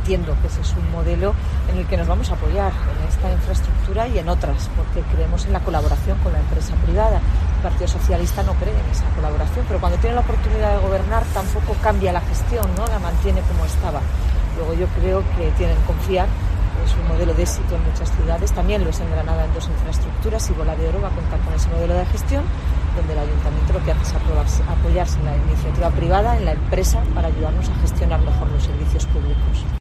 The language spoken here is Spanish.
entiendo que ese es un modelo en el que nos vamos a apoyar en esta infraestructura y en otras, porque creemos en la colaboración con la empresa privada. El Partido Socialista no cree en esa colaboración, pero cuando tiene la oportunidad de gobernar tampoco cambia la gestión, ¿no? La mantiene como estaba. Luego yo creo que tienen que confiar. Es un modelo de éxito en muchas ciudades, también lo es en Granada en 2 infraestructuras, y Bola de Oro va a contar con ese modelo de gestión, donde el ayuntamiento lo que hace es apoyarse en la iniciativa privada, en la empresa, para ayudarnos a gestionar mejor los servicios públicos.